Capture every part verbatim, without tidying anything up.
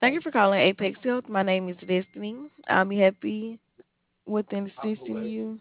Thank you for calling Apex Health. My name is Destiny. I'll be happy with assisting you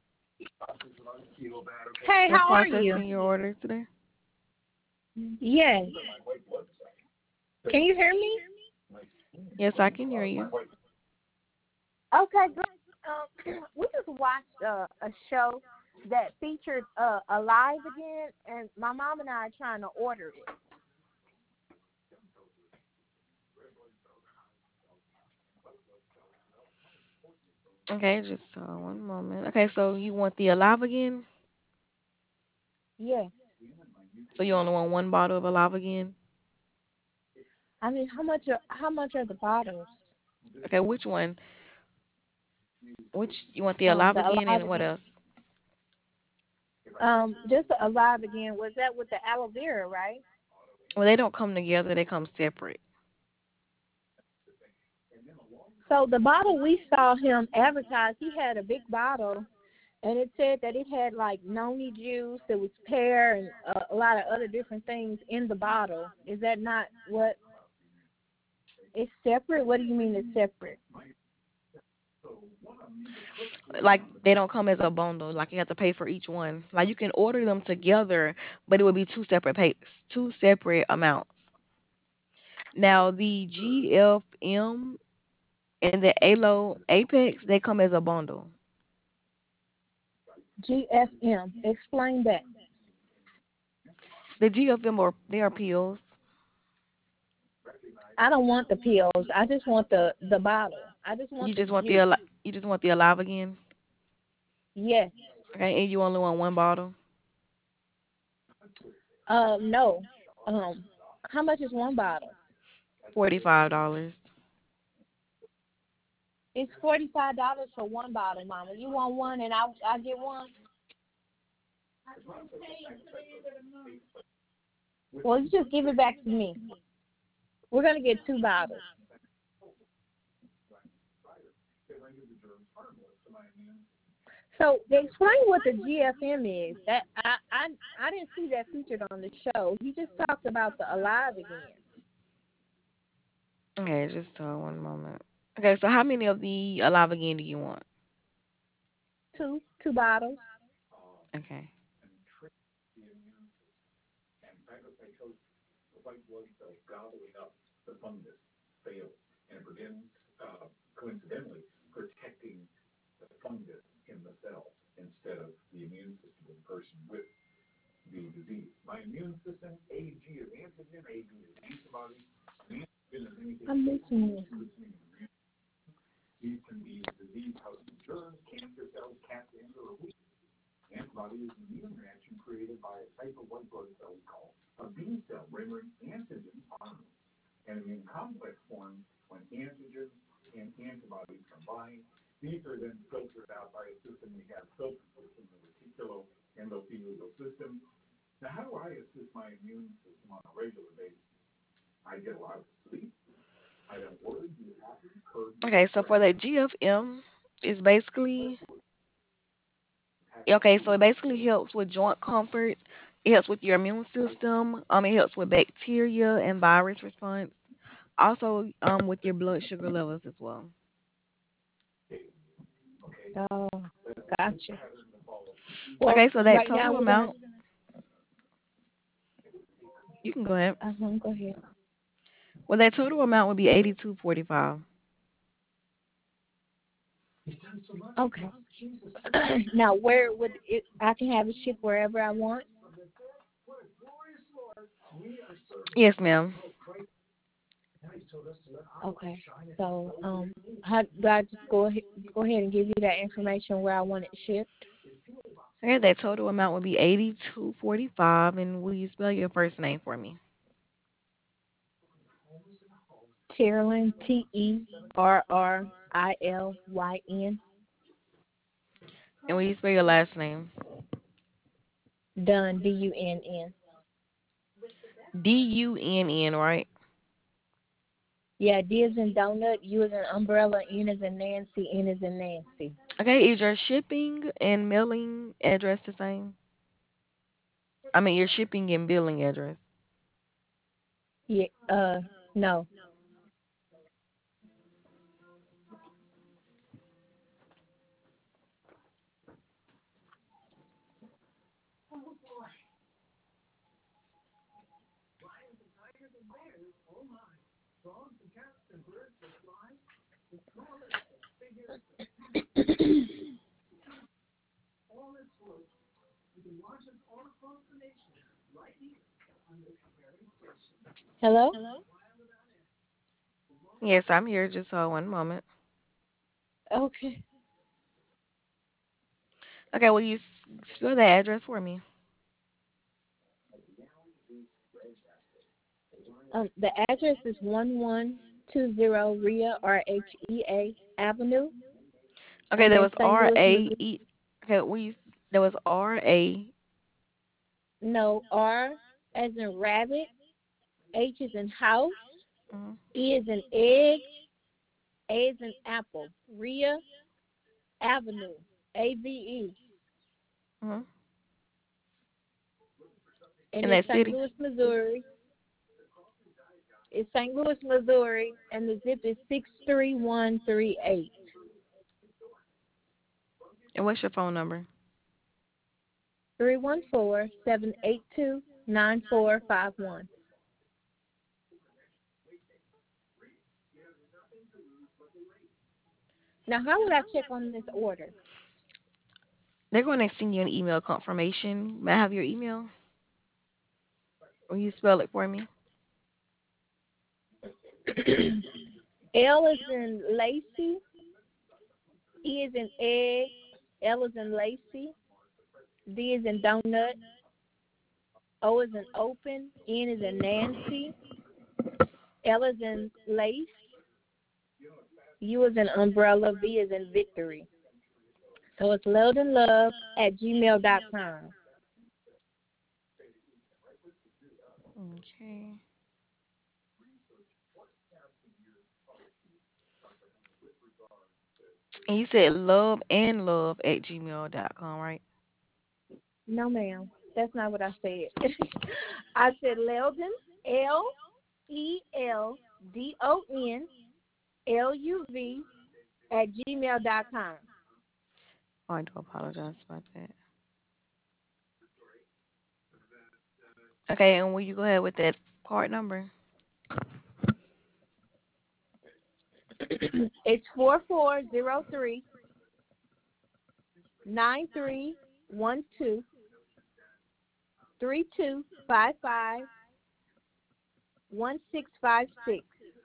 Hey, in how are you? processing your order today. Yes. Can you hear me? Yes, I can hear you. Okay, good. Um, we just watched uh, a show that featured uh, Alive again, and my mom and I are trying to order it. Okay, just uh, one moment. Okay, so you want the Alive again? Yes. So you only want one bottle of Alive again? I mean, how much are how much are the bottles? Okay, which one? Which you want the Um, Alive the again Alive and what again. else? Um, just the Alive again. Was that with the aloe vera, right? Well, they don't come together. They come separate. So the bottle we saw him advertise, he had a big bottle, and it said that it had like noni juice, it was pear, and a, a lot of other different things in the bottle. Is that not what? It's separate. What do you mean it's separate? Like they don't come as a bundle. Like you have to pay for each one. Like you can order them together, but it would be two separate pay, two separate amounts. Now the G F M and the Alo Apex, they come as a bundle. G F M. Explain that. The G F M are they are pills. I don't want the pills. I just want the the bottle. I just You want the just want the juice. ali- you just want the Alive again. Yes. Okay, and you only want one bottle. Uh, no. Um, how much is one bottle? Forty five dollars. It's forty five dollars for one bottle, Mama. You want one, and I I get one. Well, you just give it back to me. We're gonna get two bottles. So explain what the G F M is. That I I I didn't see that featured on the show. He just talked about the Alive again. Okay, just uh, one moment. Okay, so how many of the Alive again do you want? Two two bottles. Okay. I'm missing this. Okay, so for the G F M, it's basically okay. So it basically helps with joint comfort. It helps with your immune system. Um, it helps with bacteria and virus response. Also, um, with your blood sugar levels as well. Oh, gotcha. Well, Okay, so that right now total we're gonna. amount, you can go ahead. Uh huh. Go ahead. Well, that total amount would be eighty two forty five. Okay. Now, where would it? I can have it shipped wherever I want. Yes, ma'am. Okay. So, um, how do I just go ahead, go ahead and give you that information where I want it shipped? Okay, that total amount would be eighty two forty five. And will you spell your first name for me? Terrlyn, T E R R I L Y N. And will you spell your last name? Done. D U N N. D U N N, right? Yeah, D is in donut, U is in umbrella, N is in Nancy, N is in Nancy. Okay, is your shipping and mailing address the same? I mean, your shipping and billing address. Yeah. Uh, no. Hello? Yes, I'm here. Just hold one moment. Okay. Okay, will you s- spell the address for me? Um, the address is one one two zero Rhea, R H E A Avenue, Okay, and there then was Saint R Louis, A Missouri. E. Okay, will you? s- There was R A. No, R as in rabbit, H is in house, Mhm. E is in egg, A is in apple. Rhea Avenue, A V E, Mhm. and In it's that Saint city. Louis, Missouri. It's Saint Louis, Missouri, and the zip is six three one three eight. And what's your phone number? Three one four seven eight two nine four five one. Now, how would I check on this order? They're going to send you an email confirmation. May I have your email? Will you spell it for me? L is in Lacey, E is in egg, L is in Lacey, D is in donut, O is in open, N is in Nancy, L is in lace, U is in umbrella, V is in victory. So it's loveandlove at gmail dot com. Okay. And you said love and love at gmail dot com, right? No, ma'am. That's not what I said. I said Leldon, L E L D O N L U V at gmail dot com. Oh, I do apologize about that. Okay, and will you go ahead with that part number? It's four four zero three nine three one two three two five five one six five six.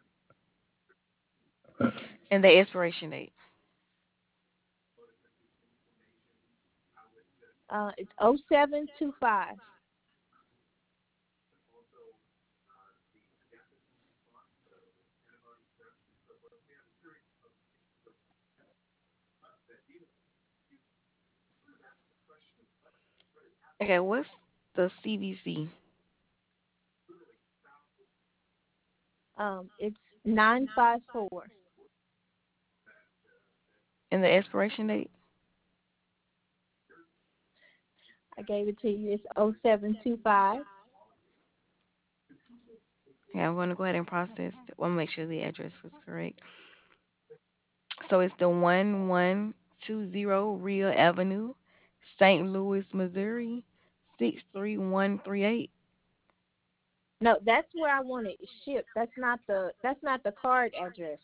And the expiration date. Uh, it's oh seven two five. Okay, what's the C V C Um, it's nine five four. and the expiration date? I gave it to you. It's oh seven two five. Okay, I'm going to go ahead and process. I want to make sure the address was correct. So it's the one one two zero Real Avenue, Saint Louis, Missouri, six three one three eight. No, that's where I want it shipped. That's not the that's not the card address.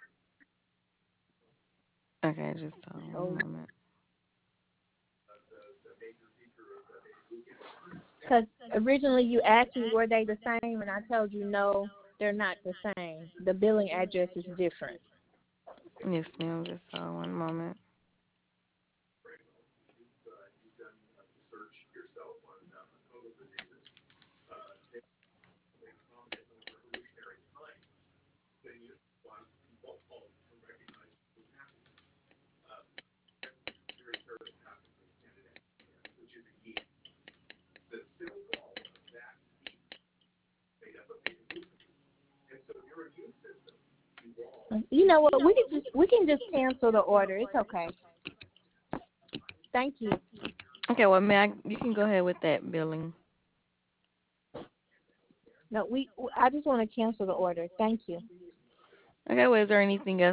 Okay, just hold on one So, moment. because originally you asked me were they the same, and I told you no, they're not the same. The billing address is different. Yes, ma'am, just hold on one moment. You know what? We can just we can just cancel the order. It's okay. Thank you. Okay, well, may I, you can go ahead with that billing. No, we I just want to cancel the order. Thank you. Okay, well, is there anything else